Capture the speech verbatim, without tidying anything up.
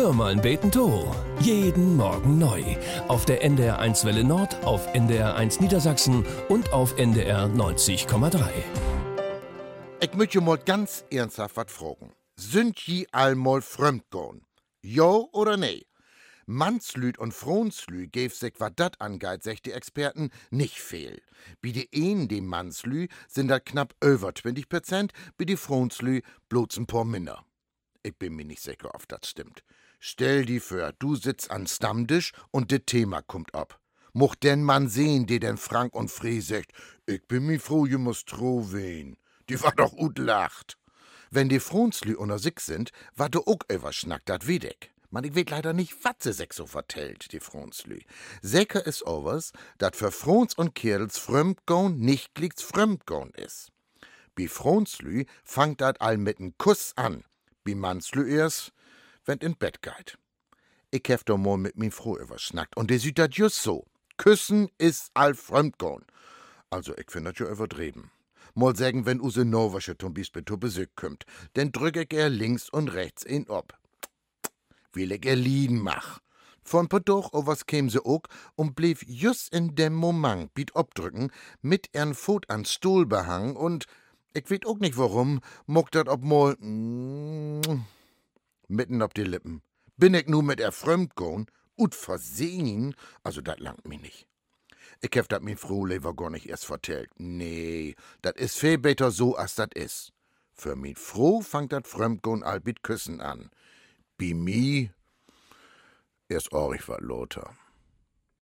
Hör mal beten to. Jeden Morgen neu. Auf der N D R eins Welle Nord, auf N D R eins Niedersachsen und auf N D R neunzig Komma drei. Ich möchte mal ganz ernsthaft was fragen. Sind je allmal fremdgåen? Jo oder nee? Mannslüd und Fronslü gäf sich, wat dat angeht, sech die Experten, nicht fehl. Bei de een, dem Mannslü, sind dat knapp über zwanzig Prozent, bei de Fronslü bloß ein paar minder. Ich bin mir nicht sicher, ob das stimmt. Stell dir vor, du sitzt an Stammtisch und das Thema kommt ab. Mocht den Mann sehen, der den Frank und Free sagt, ich bin mir froh, je muss tro wehen. Die war doch gut lacht. Wenn die Fronslü unter sich sind, war du auch überschnackt, dat weet ich. Man, ich weet leider nicht, wat se sich so vertellt, die Fronslü. Säker is overs, dat für Frons und Kerls Fremdgåen nicht glicks Fremdgåen is. Bi Fronslü fangt dat all mit n Kuss an. Bi Mannslü erst, wenn in Bett geht. Ich hef doch mal mit mi Frau überschnackt und die sieht dat just so. Küssen is all Fremdgåen. Also, ich find dat jo übertrieben. Mal sagen, wenn use Norwasche zum Beispiel zu Besuch kommt, denn drück ich er links und rechts ihn ob. Will ich er lieden mach. Von Podoch overs käm se ook und blieb just in dem Moment biet obdrücken, mit ern Fot an Stuhl behangen und, ich weet ook nicht warum, mock dat ob mal, mm, mitten ob die Lippen. Bin ich nu mit er fremdgåen, ut versehen, also dat langt mi nicht. Ich hef dat mi Frau lever gar nicht erst vertellt. Nee, dat is viel besser so, as dat is. Für mi Frau fangt dat Fremdgåen all mit Küssen an. Bi mi erst auch ich wat Lothar.